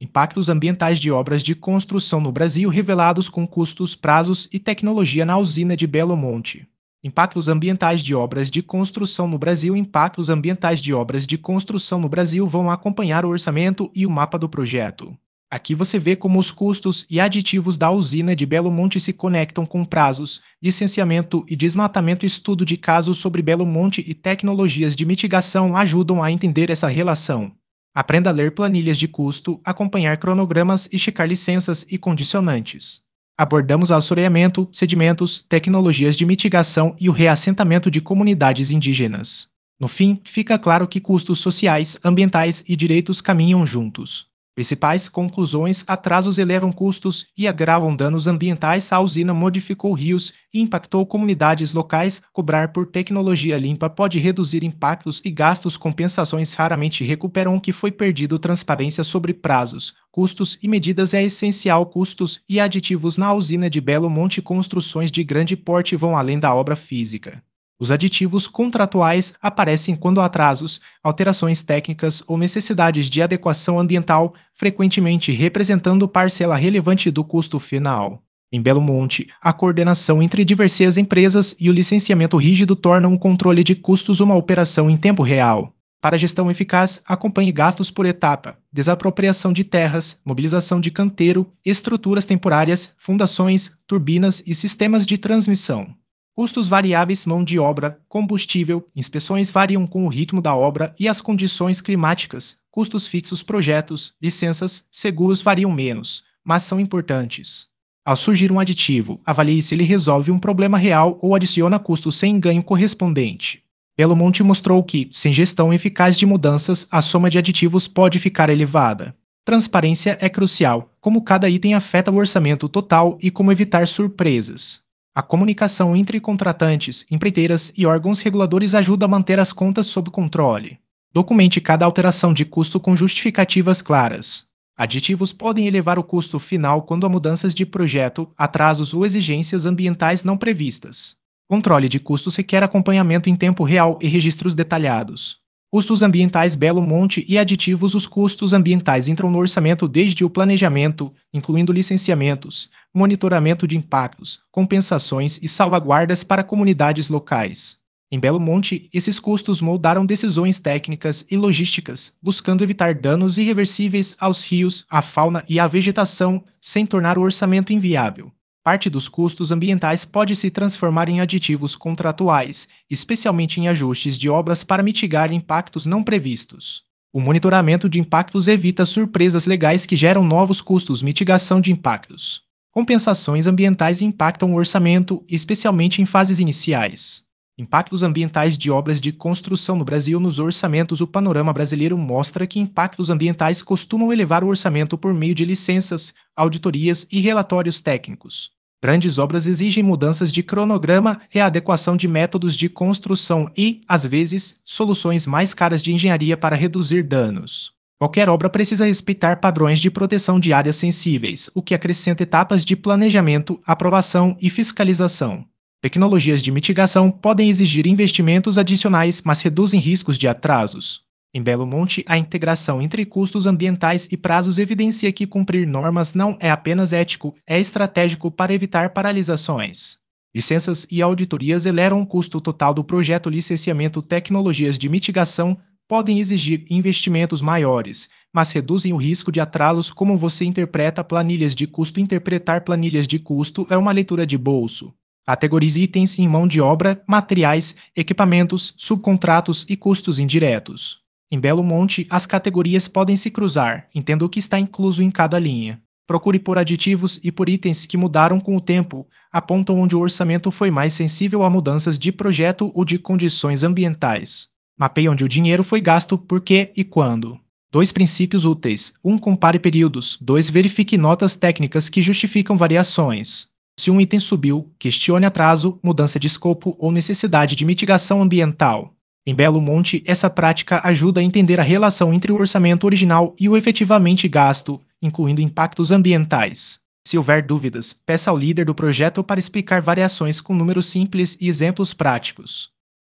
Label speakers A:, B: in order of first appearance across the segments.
A: Impactos ambientais de obras de construção no Brasil revelados com custos, prazos e tecnologia na usina de Belo Monte. Impactos ambientais de obras de construção no Brasil. Impactos ambientais de obras de construção no Brasil vão acompanhar o orçamento e o mapa do projeto. Aqui você vê como os custos e aditivos da usina de Belo Monte se conectam com prazos, licenciamento e desmatamento. Estudo de casos sobre Belo Monte e tecnologias de mitigação ajudam a entender essa relação. Aprenda a ler planilhas de custo, acompanhar cronogramas e checar licenças e condicionantes. Abordamos assoreamento, sedimentos, tecnologias de mitigação e o reassentamento de comunidades indígenas. No fim, fica claro que custos sociais, ambientais e direitos caminham juntos. Principais conclusões: atrasos elevam custos e agravam danos ambientais. A usina modificou rios e impactou comunidades locais. Cobrar por tecnologia limpa pode reduzir impactos e gastos. Compensações raramente recuperam o que foi perdido. Transparência sobre prazos, custos e medidas é essencial. Custos e aditivos na usina de Belo Monte. Construções de grande porte vão além da obra física. Os aditivos contratuais aparecem quando há atrasos, alterações técnicas ou necessidades de adequação ambiental, frequentemente representando parcela relevante do custo final. Em Belo Monte, a coordenação entre diversas empresas e o licenciamento rígido tornam o controle de custos uma operação em tempo real. Para gestão eficaz, acompanhe gastos por etapa: desapropriação de terras, mobilização de canteiro, estruturas temporárias, fundações, turbinas e sistemas de transmissão. Custos variáveis: mão de obra, combustível, inspeções variam com o ritmo da obra e as condições climáticas. Custos fixos: projetos, licenças, seguros variam menos, mas são importantes. Ao surgir um aditivo, avalie se ele resolve um problema real ou adiciona custo sem ganho correspondente. Belo Monte mostrou que, sem gestão eficaz de mudanças, a soma de aditivos pode ficar elevada. Transparência é crucial: como cada item afeta o orçamento total e como evitar surpresas. A comunicação entre contratantes, empreiteiras e órgãos reguladores ajuda a manter as contas sob controle. Documente cada alteração de custo com justificativas claras. Aditivos podem elevar o custo final quando há mudanças de projeto, atrasos ou exigências ambientais não previstas. Controle de custos requer acompanhamento em tempo real e registros detalhados. Custos ambientais: Belo Monte e aditivos. Os custos ambientais entram no orçamento desde o planejamento, incluindo licenciamentos, monitoramento de impactos, compensações e salvaguardas para comunidades locais. Em Belo Monte, esses custos moldaram decisões técnicas e logísticas, buscando evitar danos irreversíveis aos rios, à fauna e à vegetação, sem tornar o orçamento inviável. Parte dos custos ambientais pode se transformar em aditivos contratuais, especialmente em ajustes de obras para mitigar impactos não previstos. O monitoramento de impactos evita surpresas legais que geram novos custos. Mitigação de impactos. Compensações ambientais impactam o orçamento, especialmente em fases iniciais. Impactos ambientais de obras de construção no Brasil. Nos orçamentos, o panorama brasileiro mostra que impactos ambientais costumam elevar o orçamento por meio de licenças, auditorias e relatórios técnicos. Grandes obras exigem mudanças de cronograma, readequação de métodos de construção e, às vezes, soluções mais caras de engenharia para reduzir danos. Qualquer obra precisa respeitar padrões de proteção de áreas sensíveis, o que acrescenta etapas de planejamento, aprovação e fiscalização. Tecnologias de mitigação podem exigir investimentos adicionais, mas reduzem riscos de atrasos. Em Belo Monte, a integração entre custos ambientais e prazos evidencia que cumprir normas não é apenas ético, é estratégico para evitar paralisações. Licenças e auditorias elevam o custo total do projeto. Licenciamento. Tecnologias de mitigação podem exigir investimentos maiores, mas reduzem o risco de atrasos. Como você interpreta planilhas de custo? Interpretar planilhas de custo é uma leitura de bolso. Categorize itens em mão de obra, materiais, equipamentos, subcontratos e custos indiretos. Em Belo Monte, as categorias podem se cruzar. Entenda o que está incluso em cada linha. Procure por aditivos e por itens que mudaram com o tempo, apontam onde o orçamento foi mais sensível a mudanças de projeto ou de condições ambientais. Mapeie onde o dinheiro foi gasto, por quê e quando. 2 princípios úteis. 1. Compare períodos. 2. Verifique notas técnicas que justificam variações. Se um item subiu, questione atraso, mudança de escopo ou necessidade de mitigação ambiental. Em Belo Monte, essa prática ajuda a entender a relação entre o orçamento original e o efetivamente gasto, incluindo impactos ambientais. Se houver dúvidas, peça ao líder do projeto para explicar variações com números simples e exemplos práticos.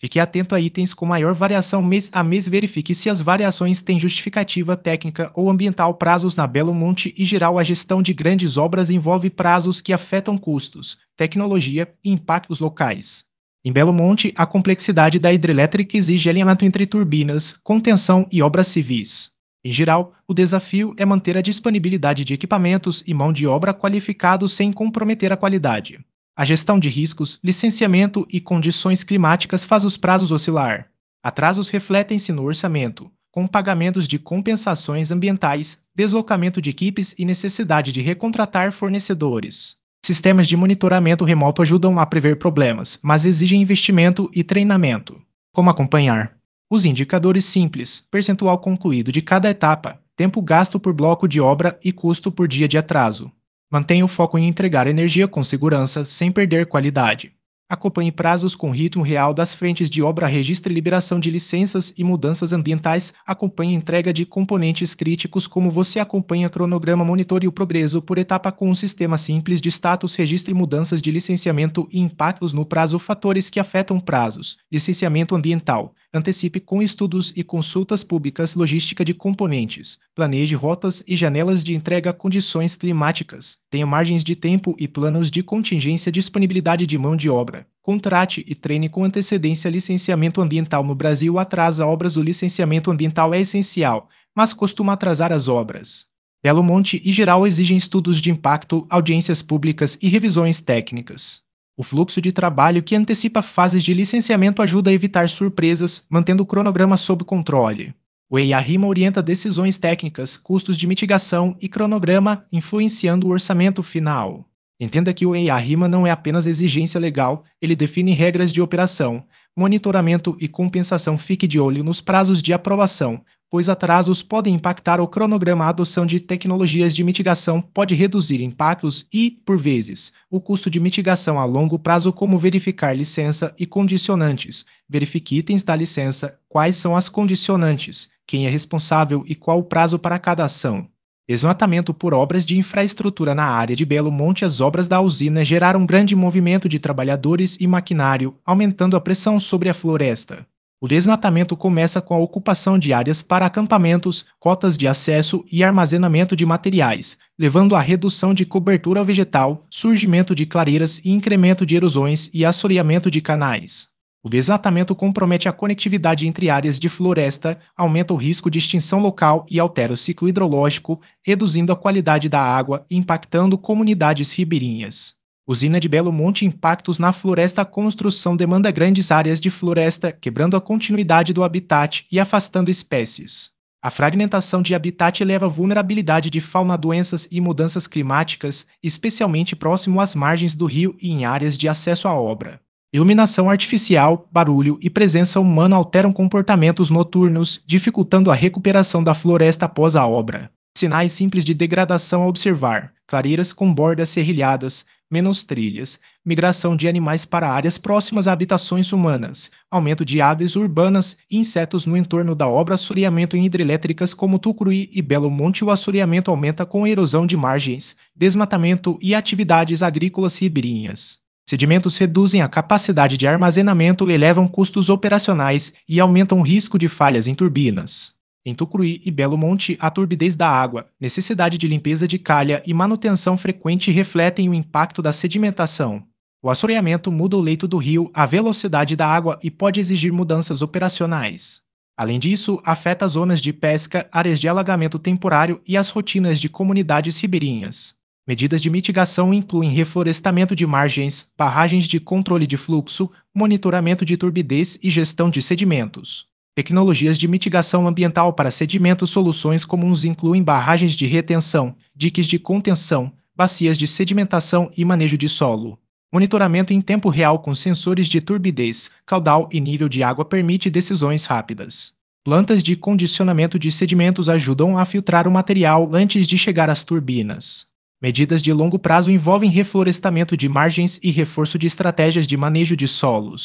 A: Fique atento a itens com maior variação mês a mês. Verifique se as variações têm justificativa técnica ou ambiental. Prazos na Belo Monte e geral. A gestão de grandes obras envolve prazos que afetam custos, tecnologia e impactos locais. Em Belo Monte, a complexidade da hidrelétrica exige alinhamento entre turbinas, contenção e obras civis. Em geral, o desafio é manter a disponibilidade de equipamentos e mão de obra qualificados sem comprometer a qualidade. A gestão de riscos, licenciamento e condições climáticas faz os prazos oscilar. Atrasos refletem-se no orçamento, com pagamentos de compensações ambientais, deslocamento de equipes e necessidade de recontratar fornecedores. Sistemas de monitoramento remoto ajudam a prever problemas, mas exigem investimento e treinamento. Como acompanhar? Os indicadores simples, percentual concluído de cada etapa, tempo gasto por bloco de obra e custo por dia de atraso. Mantenha o foco em entregar energia com segurança sem perder qualidade. Acompanhe prazos com ritmo real das frentes de obra. Registre liberação de licenças e mudanças ambientais. Acompanhe entrega de componentes críticos. Como você acompanha cronograma. Monitore o progresso por etapa com um sistema simples de status. Registre mudanças de licenciamento e impactos no prazo. Fatores que afetam prazos. Licenciamento ambiental. Antecipe com estudos e consultas públicas. Logística de componentes. Planeje rotas e janelas de entrega. Condições climáticas. Tenha margens de tempo e planos de contingência. Disponibilidade de mão de obra. Contrate e treine com antecedência. Licenciamento ambiental no Brasil atrasa obras. O licenciamento ambiental é essencial, mas costuma atrasar as obras. Belo Monte e geral exigem estudos de impacto, audiências públicas e revisões técnicas. O fluxo de trabalho que antecipa fases de licenciamento ajuda a evitar surpresas, mantendo o cronograma sob controle. O EIA-RIMA orienta decisões técnicas, custos de mitigação e cronograma, influenciando o orçamento final. Entenda que o EIA-RIMA não é apenas exigência legal, ele define regras de operação, monitoramento e compensação. Fique de olho nos prazos de aprovação, pois atrasos podem impactar o cronograma. A adoção de tecnologias de mitigação pode reduzir impactos e, por vezes, o custo de mitigação a longo prazo, como verificar licença e condicionantes. Verifique itens da licença, quais são as condicionantes, quem é responsável e qual o prazo para cada ação. Desmatamento por obras de infraestrutura. Na área de Belo Monte, as obras da usina geraram um grande movimento de trabalhadores e maquinário, aumentando a pressão sobre a floresta. O desmatamento começa com a ocupação de áreas para acampamentos, cotas de acesso e armazenamento de materiais, levando à redução de cobertura vegetal, surgimento de clareiras e incremento de erosões e assoreamento de canais. O desmatamento compromete a conectividade entre áreas de floresta, aumenta o risco de extinção local e altera o ciclo hidrológico, reduzindo a qualidade da água e impactando comunidades ribeirinhas. Usina de Belo Monte. Impactos na floresta. A construção demanda grandes áreas de floresta, quebrando a continuidade do habitat e afastando espécies. A fragmentação de habitat eleva a vulnerabilidade de fauna a doenças e mudanças climáticas, especialmente próximo às margens do rio e em áreas de acesso à obra. Iluminação artificial, barulho e presença humana alteram comportamentos noturnos, dificultando a recuperação da floresta após a obra. Sinais simples de degradação a observar: clareiras com bordas serrilhadas, menos trilhas, migração de animais para áreas próximas a habitações humanas, aumento de aves urbanas e insetos no entorno da obra. Assoreamento em hidrelétricas como Tucuruí e Belo Monte. O assoreamento aumenta com a erosão de margens, desmatamento e atividades agrícolas ribeirinhas. Sedimentos reduzem a capacidade de armazenamento, elevam custos operacionais e aumentam o risco de falhas em turbinas. Em Tucuruí e Belo Monte, a turbidez da água, necessidade de limpeza de calha e manutenção frequente refletem o impacto da sedimentação. O assoreamento muda o leito do rio, a velocidade da água e pode exigir mudanças operacionais. Além disso, afeta zonas de pesca, áreas de alagamento temporário e as rotinas de comunidades ribeirinhas. Medidas de mitigação incluem reflorestamento de margens, barragens de controle de fluxo, monitoramento de turbidez e gestão de sedimentos. Tecnologias de mitigação ambiental para sedimentos. Soluções comuns incluem barragens de retenção, diques de contenção, bacias de sedimentação e manejo de solo. Monitoramento em tempo real com sensores de turbidez, caudal e nível de água permite decisões rápidas. Plantas de condicionamento de sedimentos ajudam a filtrar o material antes de chegar às turbinas. Medidas de longo prazo envolvem reflorestamento de margens e reforço de estratégias de manejo de solos.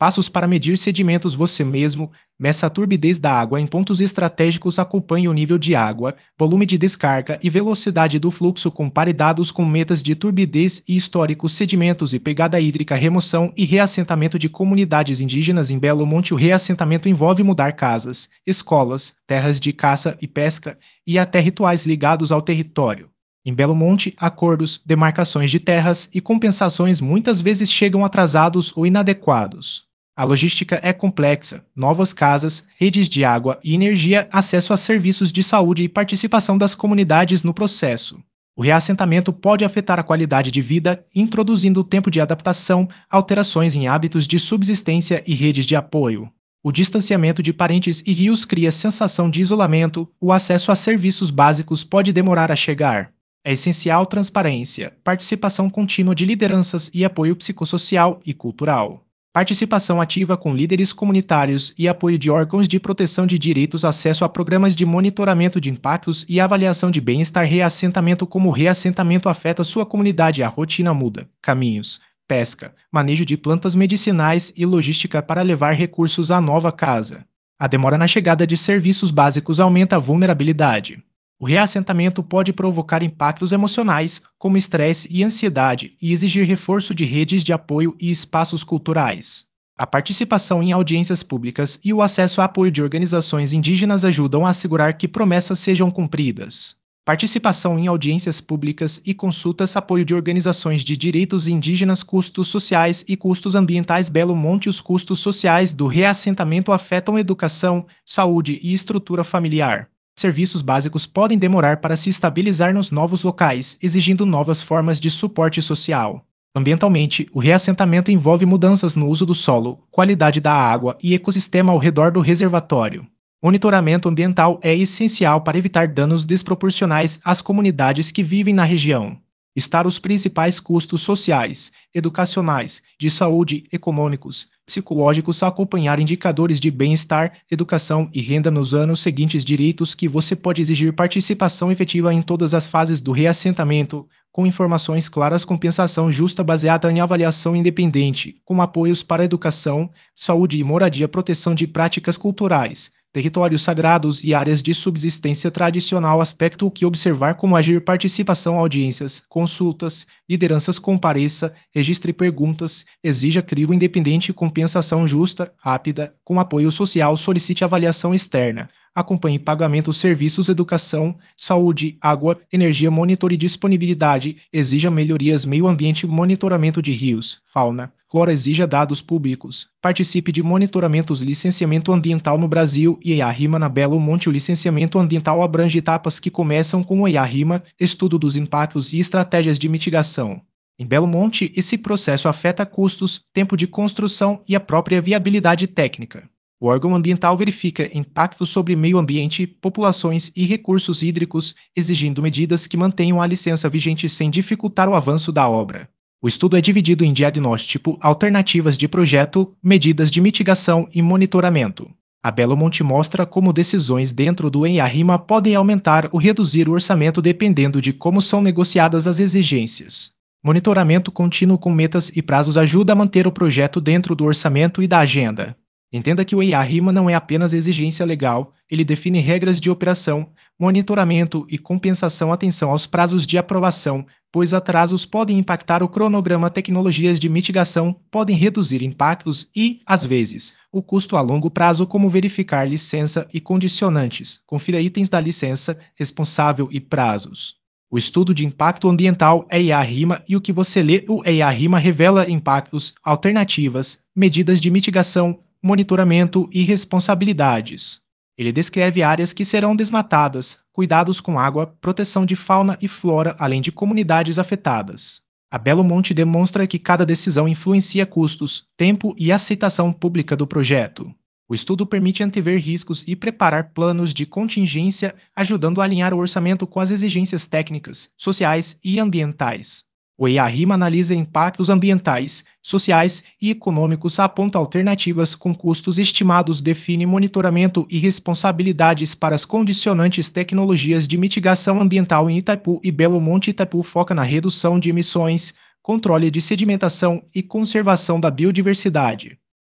A: Passos para medir sedimentos você mesmo. Meça a turbidez da água em pontos estratégicos, acompanhe o nível de água, volume de descarga e velocidade do fluxo, compare dados com metas de turbidez e históricos, sedimentos e pegada hídrica, remoção e reassentamento de comunidades indígenas em Belo Monte. O reassentamento envolve mudar casas, escolas, terras de caça e pesca e até rituais ligados ao território. Em Belo Monte, acordos, demarcações de terras e compensações muitas vezes chegam atrasados ou inadequados. A logística é complexa: novas casas, redes de água e energia, acesso a serviços de saúde e participação das comunidades no processo. O reassentamento pode afetar a qualidade de vida, introduzindo o tempo de adaptação, alterações em hábitos de subsistência e redes de apoio. O distanciamento de parentes e rios cria sensação de isolamento, o acesso a serviços básicos pode demorar a chegar. É essencial transparência, participação contínua de lideranças e apoio psicossocial e cultural. Participação ativa com líderes comunitários e apoio de órgãos de proteção de direitos, acesso a programas de monitoramento de impactos e avaliação de bem-estar. Reassentamento: como o reassentamento afeta sua comunidade. A rotina muda. Caminhos, pesca, manejo de plantas medicinais e logística para levar recursos à nova casa. A demora na chegada de serviços básicos aumenta a vulnerabilidade. O reassentamento pode provocar impactos emocionais, como estresse e ansiedade, e exigir reforço de redes de apoio e espaços culturais. A participação em audiências públicas e o acesso a apoio de organizações indígenas ajudam a assegurar que promessas sejam cumpridas. Participação em audiências públicas e consultas, apoio de organizações de direitos indígenas, custos sociais e custos ambientais. Belo Monte: os custos sociais do reassentamento afetam educação, saúde e estrutura familiar. Serviços básicos podem demorar para se estabilizar nos novos locais, exigindo novas formas de suporte social. Ambientalmente, o reassentamento envolve mudanças no uso do solo, qualidade da água e ecossistema ao redor do reservatório. Monitoramento ambiental é essencial para evitar danos desproporcionais às comunidades que vivem na região. Estar os principais custos sociais, educacionais, de saúde, econômicos, psicológicos, acompanhar indicadores de bem-estar, educação e renda nos anos seguintes. Direitos que você pode exigir: participação efetiva em todas as fases do reassentamento, com informações claras, compensação justa baseada em avaliação independente, com apoios para educação, saúde e moradia, proteção de práticas culturais, territórios sagrados e áreas de subsistência tradicional. Aspecto que observar: como agir, participação, audiências, consultas, lideranças, compareça, registre perguntas, exija crivo independente, compensação justa, rápida, com apoio social, solicite avaliação externa, acompanhe pagamento, serviços, educação, saúde, água, energia, monitore disponibilidade, exija melhorias, meio ambiente, monitoramento de rios, fauna, flora, exija dados públicos, participe de monitoramentos. Licenciamento ambiental no Brasil e EIA-RIMA na Belo Monte. O licenciamento ambiental abrange etapas que começam com o EIA-RIMA, estudo dos impactos e estratégias de mitigação. Em Belo Monte, esse processo afeta custos, tempo de construção e a própria viabilidade técnica. O órgão ambiental verifica impactos sobre meio ambiente, populações e recursos hídricos, exigindo medidas que mantenham a licença vigente sem dificultar o avanço da obra. O estudo é dividido em diagnóstico, alternativas de projeto, medidas de mitigação e monitoramento. A Belo Monte mostra como decisões dentro do EIA-RIMA podem aumentar ou reduzir o orçamento dependendo de como são negociadas as exigências. Monitoramento contínuo com metas e prazos ajuda a manter o projeto dentro do orçamento e da agenda. Entenda que o EIA-RIMA não é apenas exigência legal, ele define regras de operação, monitoramento e compensação. Atenção aos prazos de aprovação, pois atrasos podem impactar o cronograma. Tecnologias de mitigação podem reduzir impactos e, às vezes, o custo a longo prazo, como verificar licença e condicionantes. Confira itens da licença, responsável e prazos. O estudo de impacto ambiental é EIA-RIMA e o que você lê. O EIA-RIMA revela impactos, alternativas, medidas de mitigação, monitoramento e responsabilidades. Ele descreve áreas que serão desmatadas, cuidados com água, proteção de fauna e flora, além de comunidades afetadas. A Belo Monte demonstra que cada decisão influencia custos, tempo e aceitação pública do projeto. O estudo permite antever riscos e preparar planos de contingência, ajudando a alinhar o orçamento com as exigências técnicas, sociais e ambientais. O EIA-RIMA analisa impactos ambientais, sociais e econômicos, aponta alternativas com custos estimados, define monitoramento e responsabilidades para as condicionantes. Tecnologias de mitigação ambiental em Itaipu e Belo Monte. Itaipu foca na redução de emissões, controle de sedimentação e conservação da biodiversidade.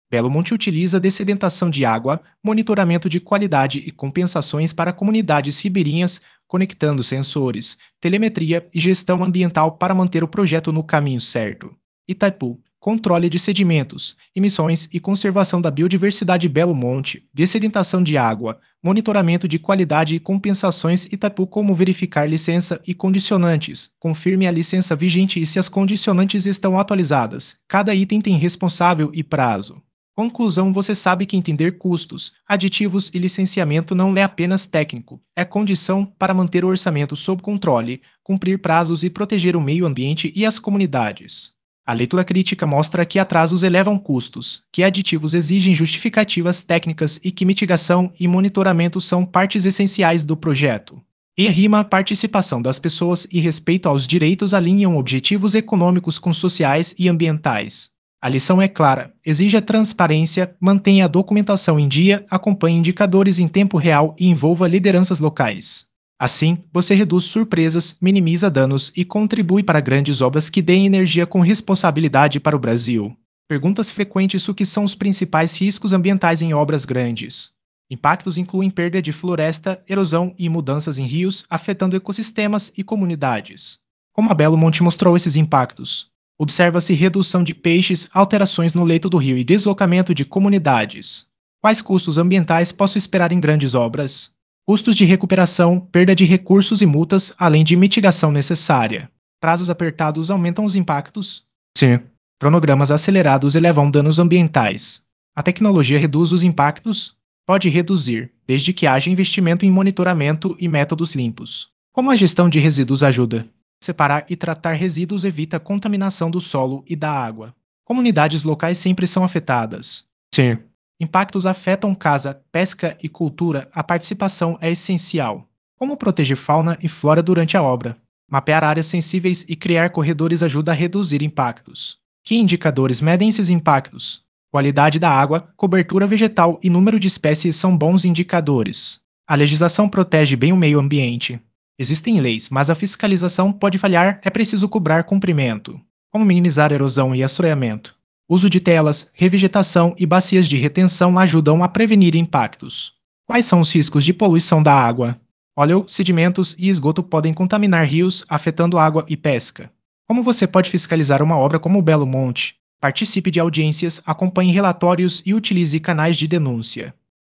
A: Belo Monte utiliza dessedentação de água, monitoramento de qualidade e compensações para comunidades ribeirinhas, conectando sensores, telemetria e gestão ambiental para manter o projeto no caminho certo. Itaipu, controle de sedimentos, emissões e conservação da biodiversidade. Belo Monte, dessedentação de água, monitoramento de qualidade e compensações. Itaipu, como verificar licença e condicionantes. Confirme a licença vigente e se as condicionantes estão atualizadas. Cada item tem responsável e prazo. Conclusão: você sabe que entender custos, aditivos e licenciamento não é apenas técnico, é condição para manter o orçamento sob controle, cumprir prazos e proteger o meio ambiente e as comunidades. A leitura crítica mostra que atrasos elevam custos, que aditivos exigem justificativas técnicas e que mitigação e monitoramento são partes essenciais do projeto. E rima: participação das pessoas e respeito aos direitos alinham objetivos econômicos com sociais e ambientais. A lição é clara: exija transparência, mantenha a documentação em dia, acompanhe indicadores em tempo real e envolva lideranças locais. Assim, você reduz surpresas, minimiza danos e contribui para grandes obras que deem energia com responsabilidade para o Brasil. Perguntas frequentes: o que são os principais riscos ambientais em obras grandes? Impactos incluem perda de floresta, erosão e mudanças em rios, afetando ecossistemas e comunidades. Como a Belo Monte mostrou esses impactos? Observa-se redução de peixes, alterações no leito do rio e deslocamento de comunidades. Quais custos ambientais posso esperar em grandes obras? Custos de recuperação, perda de recursos e multas, além de mitigação necessária. Prazos apertados aumentam os impactos? Sim. Cronogramas acelerados elevam danos ambientais. A tecnologia reduz os impactos? Pode reduzir, desde que haja investimento em monitoramento e métodos limpos. Como a gestão de resíduos ajuda? Separar e tratar resíduos evita a contaminação do solo e da água. Comunidades locais sempre são afetadas. Sim. Impactos afetam casa, pesca e cultura. A participação é essencial. Como proteger fauna e flora durante a obra? Mapear áreas sensíveis e criar corredores ajuda a reduzir impactos. Que indicadores medem esses impactos? Qualidade da água, cobertura vegetal e número de espécies são bons indicadores. A legislação protege bem o meio ambiente. Existem leis, mas a fiscalização pode falhar, é preciso cobrar cumprimento. Como minimizar erosão e assoreamento? Uso de telas, revegetação e bacias de retenção ajudam a prevenir impactos. Quais são os riscos de poluição da água? Óleo, sedimentos e esgoto podem contaminar rios, afetando água e pesca. Como você pode fiscalizar uma obra como o Belo Monte? Participe de audiências, acompanhe relatórios e utilize canais de denúncia.